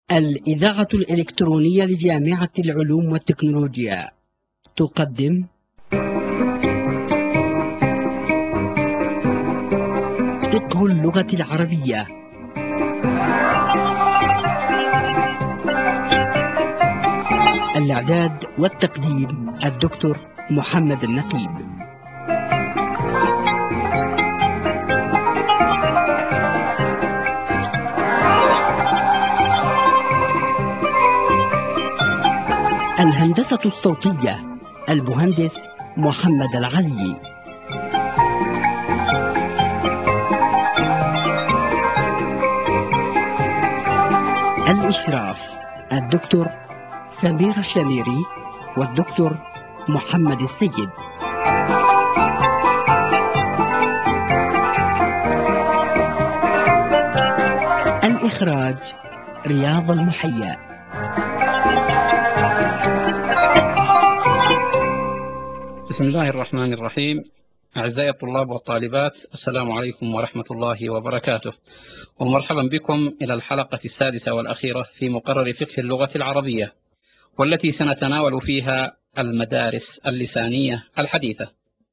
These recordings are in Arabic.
الإذاعة الإلكترونية لجامعة العلوم والتكنولوجيا تقدم فقه اللغة العربية. الإعداد والتقديم الدكتور محمد النقيب. الهندسة الصوتية المهندس محمد العلي. الإشراف الدكتور سمير الشميري والدكتور محمد السيد. الإخراج رياض المحيا. بسم الله الرحمن الرحيم. أعزائي الطلاب والطالبات، السلام عليكم ورحمة الله وبركاته، ومرحبا بكم إلى الحلقة السادسة والأخيرة في مقرر فقه اللغة العربية، والتي سنتناول فيها المدارس اللسانية الحديثة.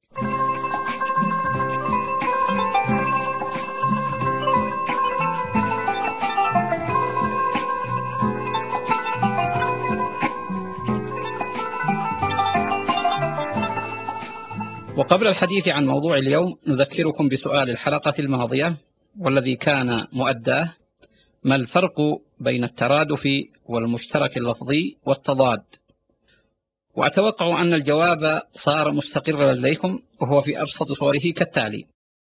وقبل الحديث عن موضوع اليوم نذكركم بسؤال الحلقة الماضية والذي كان مؤداه: ما الفرق بين الترادف والمشترك اللفظي والتضاد؟ وأتوقع أن الجواب صار مستقرا لديكم، وهو في أبسط صوره كالتالي: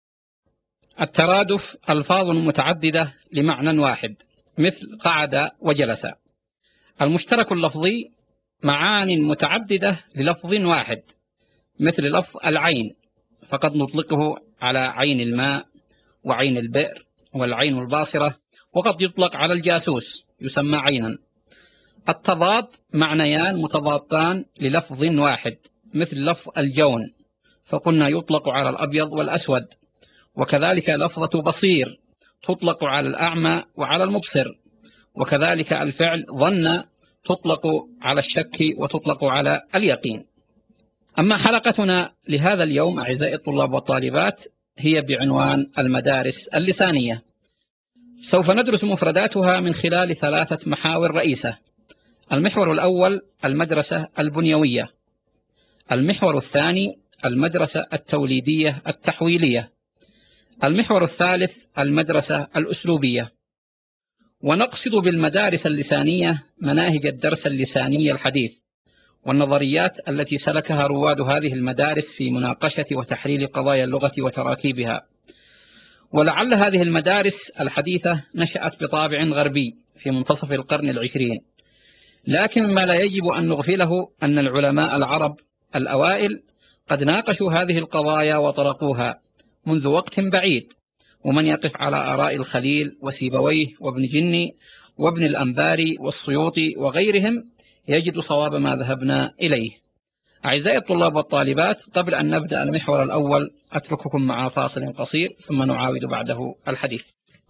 الترادف ألفاظ متعددة لمعنى واحد مثل قعد وجلس. المشترك اللفظي معان متعددة للفظ واحد مثل لفظ العين، فقد نطلقه على عين الماء وعين البئر والعين الباصرة، وقد يطلق على الجاسوس يسمى عينا. التضاد معنيان متضادان للفظ واحد مثل لفظ الجون، فقلنا يطلق على الأبيض والأسود، وكذلك لفظة بصير تطلق على الأعمى وعلى المبصر، وكذلك الفعل ظن تطلق على الشك وتطلق على اليقين. أما حلقتنا لهذا اليوم أعزائي الطلاب والطالبات هي بعنوان المدارس اللسانية. سوف ندرس مفرداتها من خلال 3 محاور رئيسة. المحور الأول المدرسة البنيوية، المحور الثاني المدرسة التوليدية التحويلية، المحور الثالث المدرسة الأسلوبية. ونقصد بالمدارس اللسانية مناهج الدرس اللساني الحديث والنظريات التي سلكها رواد هذه المدارس في مناقشة وتحليل قضايا اللغة وتراكيبها. ولعل هذه المدارس الحديثة نشأت بطابع غربي في منتصف القرن العشرين، لكن ما لا يجب أن نغفله أن العلماء العرب الأوائل قد ناقشوا هذه القضايا وطرقوها منذ وقت بعيد، ومن يقف على آراء الخليل وسيبويه وابن جني وابن الأنباري والسيوطي وغيرهم يجد صواب ما ذهبنا إليه. أعزائي الطلاب والطالبات، قبل أن نبدأ المحور الأول أترككم مع فاصل قصير ثم نعاود بعده الحديث.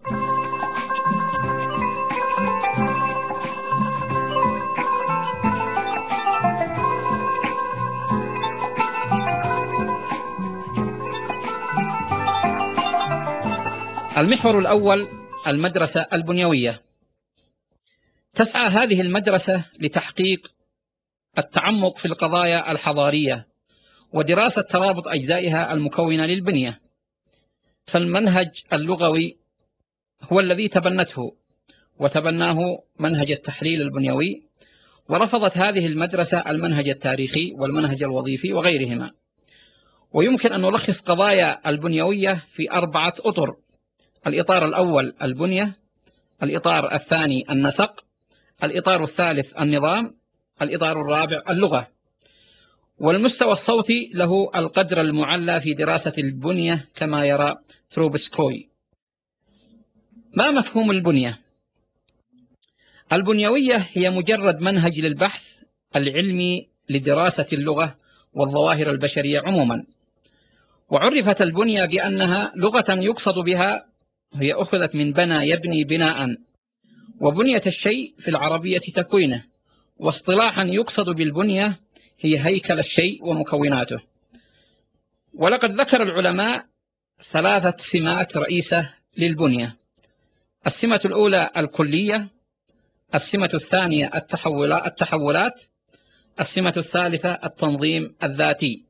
المحور الأول المدرسة البنيوية. تسعى هذه المدرسة لتحقيق التعمق في القضايا الحضارية ودراسة ترابط أجزائها المكونة للبنية. فالمنهج اللغوي هو الذي تبنته وتبناه منهج التحليل البنيوي، ورفضت هذه المدرسة المنهج التاريخي والمنهج الوظيفي وغيرهما. ويمكن أن نلخص قضايا البنيوية في 4 أطر: الإطار الأول البنية، الإطار الثاني النسق، الإطار الثالث النظام، الإطار الرابع اللغة. والمستوى الصوتي له القدر المعلى في دراسة البنية كما يرى تروبسكوي. ما مفهوم البنية؟ البنيوية هي مجرد منهج للبحث العلمي لدراسة اللغة والظواهر البشرية عموما. وعرفت البنية بأنها لغة يقصد بها، هي أخذت من بنى يبني بناء، وبنية الشيء في العربية تكوينه، واصطلاحا يقصد بالبنية هي هيكل الشيء ومكوناته. ولقد ذكر العلماء 3 سمات رئيسة للبنية: السمة الأولى الكلية، السمة الثانية التحولات، السمة الثالثة التنظيم الذاتي.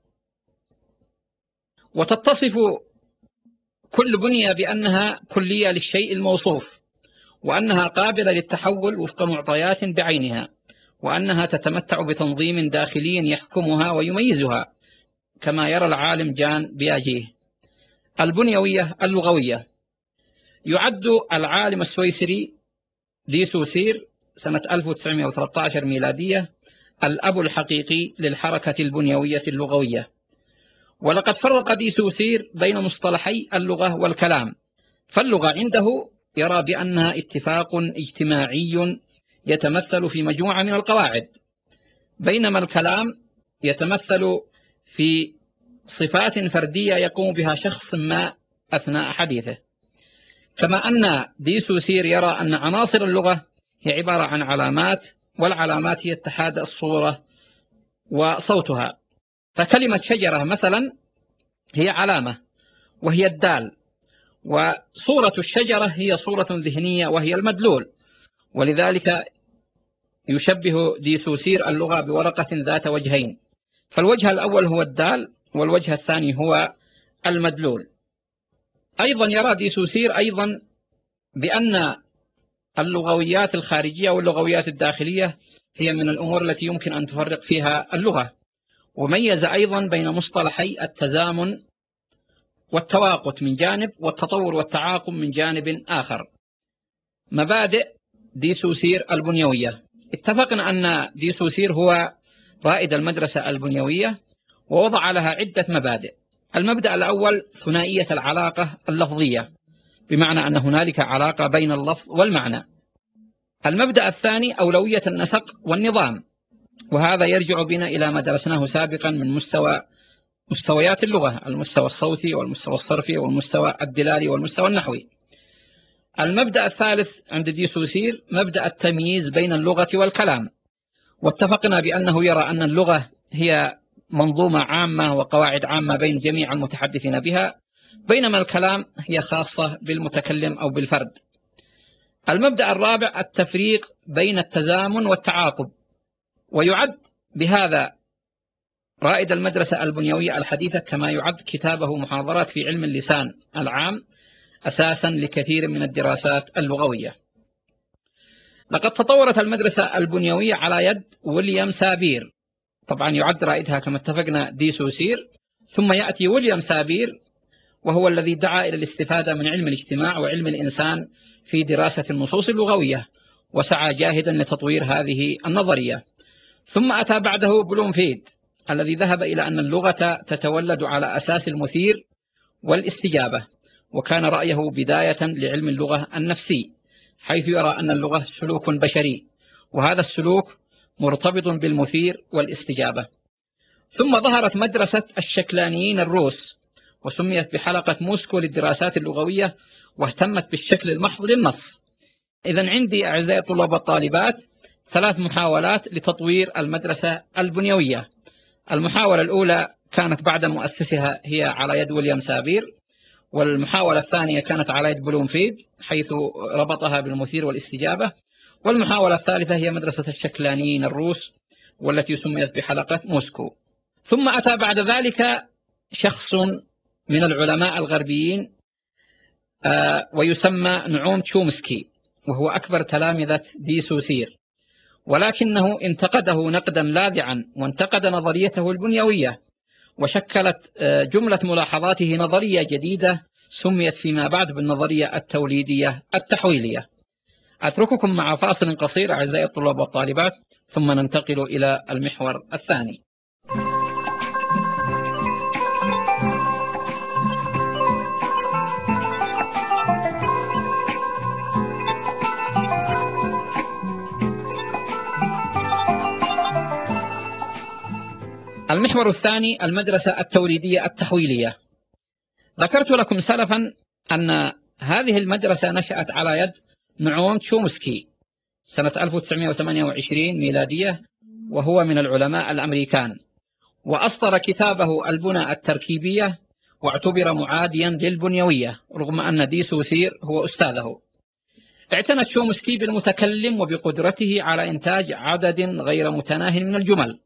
وتتصف كل بنية بأنها كلية للشيء الموصوف، وأنها قابلة للتحول وفق معطيات بعينها، وأنها تتمتع بتنظيم داخلي يحكمها ويميزها، كما يرى العالم جان بياجيه. البنيوية اللغوية: يعد العالم السويسري دي سوسير سنة 1913 ميلادية الأب الحقيقي للحركة البنيوية اللغوية. ولقد فرق دي سوسير بين مصطلحي اللغة والكلام، فاللغة عنده يرى بأنها اتفاق اجتماعي يتمثل في مجموعة من القواعد، بينما الكلام يتمثل في صفات فردية يقوم بها شخص ما أثناء حديثه. كما أن دي سوسير يرى أن عناصر اللغة هي عبارة عن علامات، والعلامات هي اتحاد الصورة وصوتها. فكلمة شجرة مثلا هي علامة وهي الدال، وصورة الشجرة هي صورة ذهنية وهي المدلول. ولذلك يشبه دي سوسير اللغة بورقة ذات وجهين، فالوجه الأول هو الدال والوجه الثاني هو المدلول. أيضا يرى دي سوسير أيضا بأن اللغويات الخارجية واللغويات الداخلية هي من الأمور التي يمكن أن تفرق فيها اللغة، وميز أيضا بين مصطلحي التزامن والتواقت من جانب، والتطور والتعاقب من جانب آخر. مبادئ دي سوسير البنيوية: اتفقنا أن دي سوسير هو رائد المدرسة البنيوية، ووضع لها عدة مبادئ. المبدأ الأول ثنائية العلاقة اللفظية، بمعنى أن هنالك علاقة بين اللفظ والمعنى. المبدأ الثاني أولوية النسق والنظام، وهذا يرجع بنا إلى ما درسناه سابقا من مستويات اللغة: المستوى الصوتي والمستوى الصرفي والمستوى الدلالي والمستوى النحوي. المبدأ الثالث عند دي سوسير مبدأ التمييز بين اللغة والكلام، واتفقنا بأنه يرى أن اللغة هي منظومة عامة وقواعد عامة بين جميع المتحدثين بها، بينما الكلام هي خاصة بالمتكلم أو بالفرد. المبدأ الرابع التفريق بين التزامن والتعاقب، ويعد بهذا رائد المدرسة البنيوية الحديثة، كما يعد كتابه محاضرات في علم اللسان العام أساسا لكثير من الدراسات اللغوية. لقد تطورت المدرسة البنيوية على يد ويليام سابير، طبعا يعد رائدها كما اتفقنا دي سوسير، ثم يأتي ويليام سابير وهو الذي دعا إلى الاستفادة من علم الاجتماع وعلم الإنسان في دراسة النصوص اللغوية، وسعى جاهدا لتطوير هذه النظرية. ثم أتى بعده بلومفيلد الذي ذهب إلى أن اللغة تتولد على أساس المثير والاستجابة، وكان رأيه بداية لعلم اللغة النفسي، حيث يرى أن اللغة سلوك بشري، وهذا السلوك مرتبط بالمثير والاستجابة. ثم ظهرت مدرسة الشكلانيين الروس، وسميت بحلقة موسكو للدراسات اللغوية، واهتمت بالشكل المحض للنص. إذن عندي أعزائي الطلاب والطالبات 3 محاولات لتطوير المدرسة البنيوية. المحاولة الأولى كانت بعد مؤسسها هي على يد ويليام سابير، والمحاولة الثانية كانت على يد بلومفيلد حيث ربطها بالمثير والاستجابة، والمحاولة الثالثة هي مدرسة الشكلانيين الروس والتي سميت بحلقة موسكو. ثم أتى بعد ذلك شخص من العلماء الغربيين ويسمى نعوم تشومسكي، وهو أكبر تلامذة دي سوسير، ولكنه انتقده نقدا لاذعا، وانتقد نظريته البنيوية، وشكلت جملة ملاحظاته نظرية جديدة سميت فيما بعد بالنظرية التوليدية التحويلية. أترككم مع فاصل قصير أعزائي الطلاب والطالبات، ثم ننتقل إلى المحور الثاني. المحور الثاني المدرسة التوليدية التحويلية. ذكرت لكم سلفا أن هذه المدرسة نشأت على يد نعوم تشومسكي، سنة 1928 ميلادية، وهو من العلماء الأمريكان، وأصدر كتابه البنى التركيبية، واعتبر معاديا للبنيوية رغم أن دي سوسير هو أستاذه. اعتنى تشومسكي بالمتكلم وبقدرته على إنتاج عدد غير متناهي من الجمل،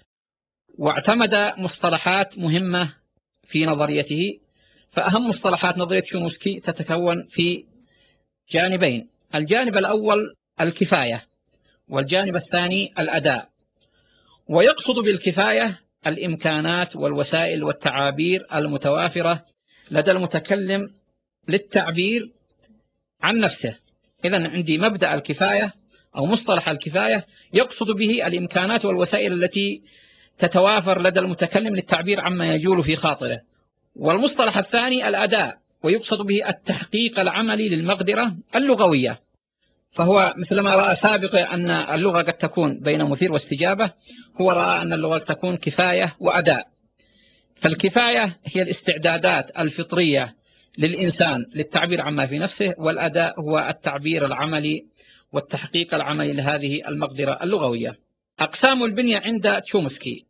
واعتمد مصطلحات مهمة في نظريته. فأهم مصطلحات نظرية تشومسكي تتكون في جانبين: الجانب الأول الكفاية، والجانب الثاني الأداء. ويقصد بالكفاية الإمكانات والوسائل والتعابير المتوافرة لدى المتكلم للتعبير عن نفسه. إذن عندي مبدأ الكفاية أو مصطلح الكفاية يقصد به الإمكانات والوسائل التي تتوافر لدى المتكلم للتعبير عما يجول في خاطره. والمصطلح الثاني الأداء، ويقصد به التحقيق العملي للمقدرة اللغوية. فهو مثلما رأى سابقا أن اللغة قد تكون بين مثير واستجابة، هو رأى أن اللغة تكون كفاية وأداء. فالكفاية هي الاستعدادات الفطرية للإنسان للتعبير عما في نفسه، والأداء هو التعبير العملي والتحقيق العملي لهذه المقدرة اللغوية. أقسام البنية عند تشومسكي.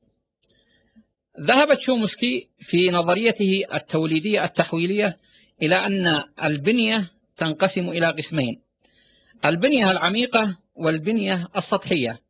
ذهب تشومسكي في نظريته التوليدية التحويلية إلى أن البنية تنقسم إلى قسمين: البنية العميقة والبنية السطحية.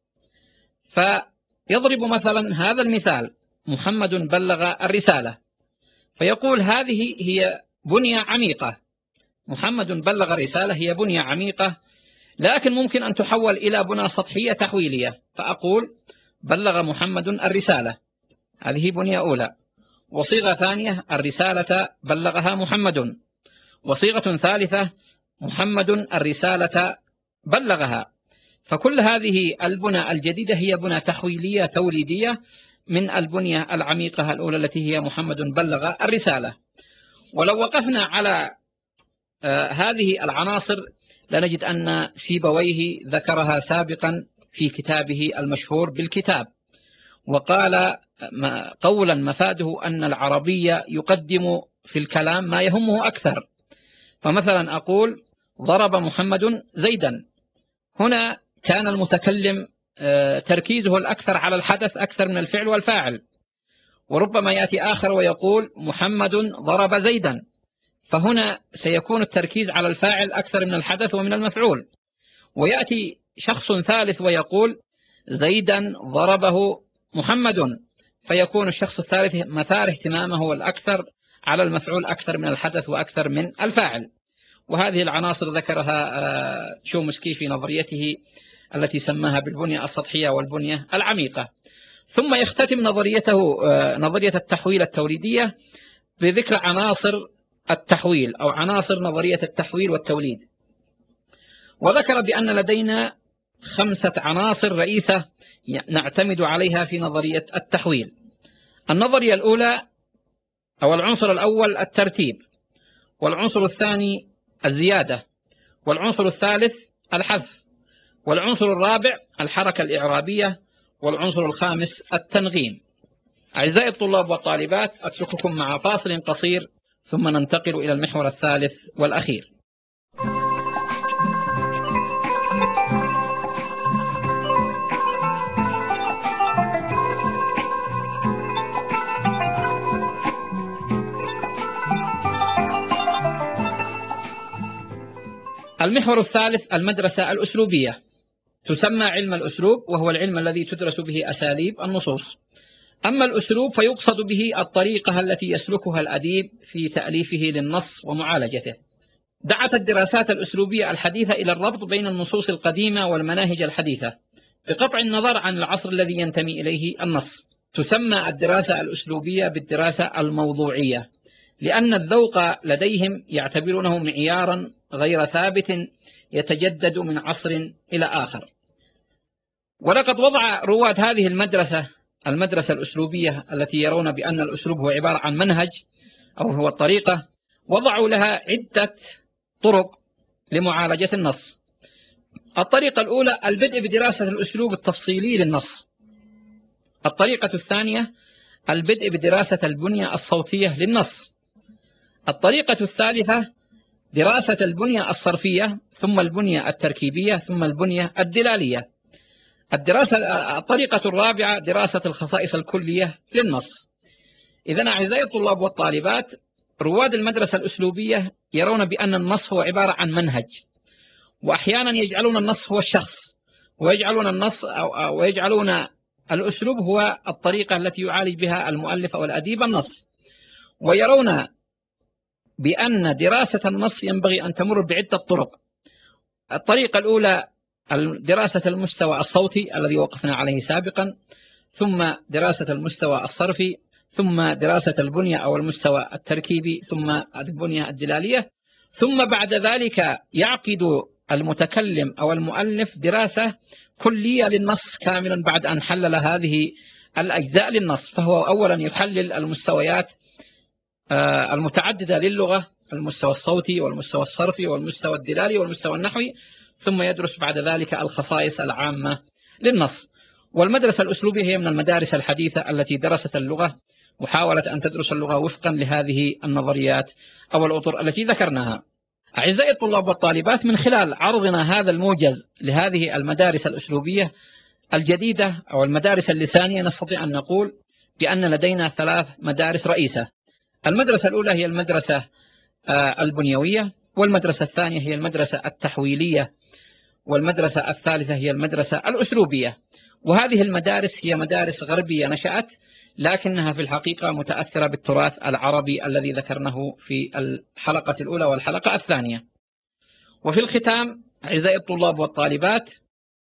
فيضرب مثلا هذا المثال: محمد بلغ الرسالة، فيقول هذه هي بنية عميقة. محمد بلغ الرسالة هي بنية عميقة، لكن ممكن أن تحول إلى بنية سطحية تحويلية، فأقول بلغ محمد الرسالة، هذه بنية أولى. وصيغة ثانية: الرسالة بلغها محمد. وصيغة ثالثة: محمد الرسالة بلغها. فكل هذه البنى الجديدة هي بنى تحويلية توليدية من البنية العميقة الأولى التي هي محمد بلغ الرسالة. ولو وقفنا على هذه العناصر لنجد أن سيبويه ذكرها سابقا في كتابه المشهور بالكتاب، وقال قولا مفاده أن العربية يقدم في الكلام ما يهمه أكثر. فمثلا أقول ضرب محمد زيدا، هنا كان المتكلم تركيزه الأكثر على الحدث أكثر من الفعل والفاعل. وربما يأتي آخر ويقول محمد ضرب زيدا، فهنا سيكون التركيز على الفاعل أكثر من الحدث ومن المفعول. ويأتي شخص ثالث ويقول زيدا ضربه محمد، فيكون الشخص الثالث مثار اهتمامه الأكثر على المفعول أكثر من الحدث وأكثر من الفاعل. وهذه العناصر ذكرها تشومسكي في نظريته التي سماها بالبنية السطحية والبنية العميقة. ثم يختتم نظرية التحويل التوليدية بذكر عناصر التحويل أو عناصر نظرية التحويل والتوليد. وذكر بأن لدينا 5 عناصر رئيسة نعتمد عليها في نظرية التحويل. النظرية الأولى أو العنصر الأول الترتيب، والعنصر الثاني الزيادة، والعنصر الثالث الحذف، والعنصر الرابع الحركة الإعرابية، والعنصر الخامس التنغيم. أعزائي الطلاب والطالبات، أترككم مع فاصل قصير ثم ننتقل إلى المحور الثالث والأخير. المحور الثالث المدرسة الأسلوبية. تسمى علم الأسلوب، وهو العلم الذي تدرس به أساليب النصوص. أما الأسلوب فيقصد به الطريقة التي يسلكها الأديب في تأليفه للنص ومعالجته. دعت الدراسات الأسلوبية الحديثة إلى الربط بين النصوص القديمة والمناهج الحديثة بقطع النظر عن العصر الذي ينتمي إليه النص. تسمى الدراسة الأسلوبية بالدراسة الموضوعية، لأن الذوق لديهم يعتبرونه معيارا غير ثابت يتجدد من عصر إلى آخر. ولقد وضع رواد هذه المدرسة الأسلوبية التي يرون بأن الأسلوب هو عبارة عن منهج أو هو الطريقة، وضعوا لها عدة طرق لمعالجة النص. الطريقة الأولى البدء بدراسة الأسلوب التفصيلي للنص. الطريقة الثانية البدء بدراسة البنية الصوتية للنص. الطريقة الثالثة دراسة البنية الصرفية، ثم البنية التركيبية، ثم البنية الدلالية. الطريقة الرابعة دراسة الخصائص الكلية للنص. إذن أعزائي الطلاب والطالبات، رواد المدرسة الأسلوبية يرون بأن النص هو عبارة عن منهج، وأحيانا يجعلون النص هو الشخص، ويجعلون الأسلوب هو الطريقة التي يعالج بها المؤلف أو الأديب النص، ويرون بأن دراسة النص ينبغي أن تمر بعدة طرق. الطريقة الأولى دراسة المستوى الصوتي الذي وقفنا عليه سابقا، ثم دراسة المستوى الصرفي، ثم دراسة البنية أو المستوى التركيبي، ثم البنية الدلالية، ثم بعد ذلك يعقد المتكلم أو المؤلف دراسة كلية للنص كاملا بعد أن حلل هذه الأجزاء للنص. فهو أولا يحلل المستويات المتعددة للغة، المستوى الصوتي والمستوى الصرفي والمستوى الدلالي والمستوى النحوي، ثم يدرس بعد ذلك الخصائص العامة للنص. والمدرسة الأسلوبية هي من المدارس الحديثة التي درست اللغة وحاولت أن تدرس اللغة وفقا لهذه النظريات أو الأطر التي ذكرناها. أعزائي الطلاب والطالبات، من خلال عرضنا هذا الموجز لهذه المدارس الأسلوبية الجديدة أو المدارس اللسانية، نستطيع أن نقول بأن لدينا 3 مدارس رئيسة. المدرسة الأولى هي المدرسة البنيوية، والمدرسة الثانية هي المدرسة التحويلية، والمدرسة الثالثة هي المدرسة الأسلوبية. وهذه المدارس هي مدارس غربية نشأت، لكنها في الحقيقة متأثرة بالتراث العربي الذي ذكرناه في الحلقة الأولى والحلقة الثانية. وفي الختام أعزائي الطلاب والطالبات،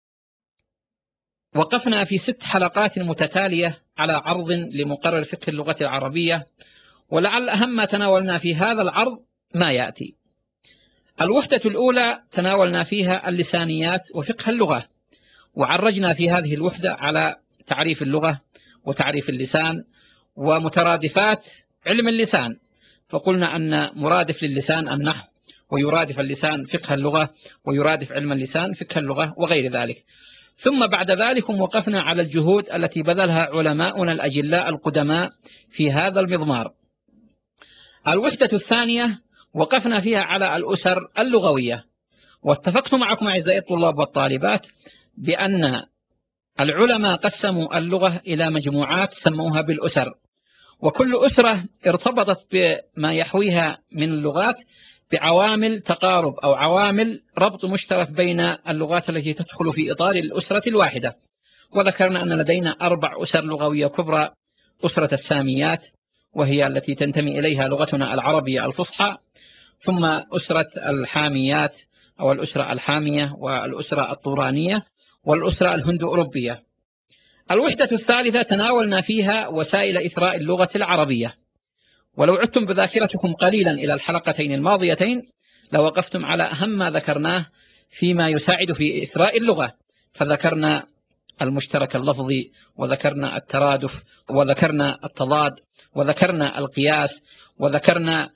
وقفنا في 6 حلقات متتالية على عرض لمقرر فقه اللغة العربية، ولعل أهم ما تناولنا في هذا العرض ما يأتي. الوحدة الأولى تناولنا فيها اللسانيات وفقه اللغة، وعرجنا في هذه الوحدة على تعريف اللغة وتعريف اللسان ومترادفات علم اللسان، فقلنا أن مرادف للسان النحو، ويرادف اللسان فقه اللغة، ويرادف علم اللسان فقه اللغة، وغير ذلك. ثم بعد ذلك وقفنا على الجهود التي بذلها علماؤنا الأجلاء القدماء في هذا المضمار. الوحدة الثانية وقفنا فيها على الأسر اللغوية، واتفقت معكم أعزائي الطلاب والطالبات بأن العلماء قسموا اللغة إلى مجموعات سموها بالأسر، وكل أسرة ارتبطت بما يحويها من اللغات بعوامل تقارب أو عوامل ربط مشترك بين اللغات التي تدخل في إطار الأسرة الواحدة. وذكرنا أن لدينا 4 أسر لغوية كبرى: أسرة الساميات، وهي التي تنتمي إليها لغتنا العربية الفصحى، ثم أسرة الحاميات أو الأسرة الحامية، والأسرة الطورانية، والأسرة الهندو أوروبية. الوحدة الثالثة تناولنا فيها وسائل إثراء اللغة العربية، ولو عدتم بذاكرتكم قليلا إلى الحلقتين الماضيتين لوقفتم على أهم ما ذكرناه فيما يساعد في إثراء اللغة، فذكرنا المشترك اللفظي، وذكرنا الترادف، وذكرنا التضاد، وذكرنا القياس، وذكرنا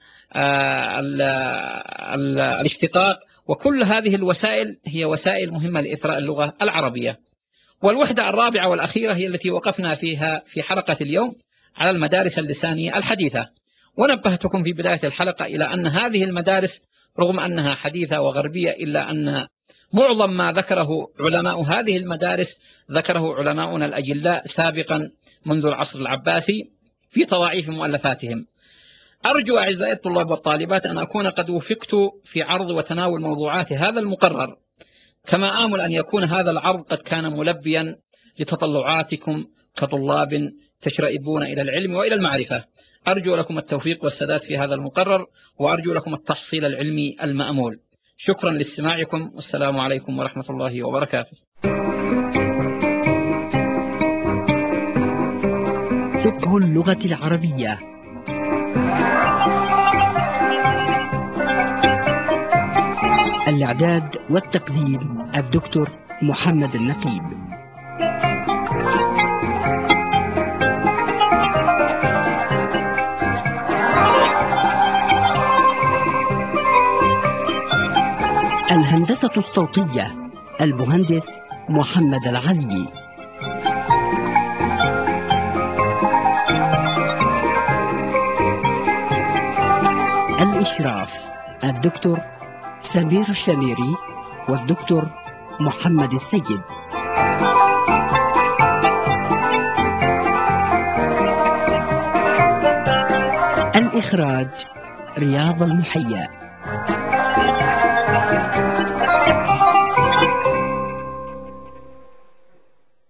الاشتقاق، وكل هذه الوسائل هي وسائل مهمة لإثراء اللغة العربية. والوحدة الرابعة والأخيرة هي التي وقفنا فيها في حلقة اليوم على المدارس اللسانية الحديثة، ونبهتكم في بداية الحلقة إلى أن هذه المدارس رغم أنها حديثة وغربية إلا أن معظم ما ذكره علماء هذه المدارس ذكره علماؤنا الأجلاء سابقا منذ العصر العباسي في تضاعيف مؤلفاتهم. أرجو أعزائي الطلاب والطالبات أن أكون قد وفقت في عرض وتناول موضوعات هذا المقرر، كما آمل أن يكون هذا العرض قد كان ملبيا لتطلعاتكم كطلاب تشرئبون إلى العلم وإلى المعرفة. أرجو لكم التوفيق والسداد في هذا المقرر، وأرجو لكم التحصيل العلمي المأمول. شكرا لاستماعكم، والسلام عليكم ورحمة الله وبركاته. فقه اللغة العربية. الإعداد والتقديم الدكتور محمد النقيب. الهندسة الصوتية المهندس محمد العلي. الإشراف الدكتور سمير الشميري والدكتور محمد السيد. الإخراج رياض المحيا.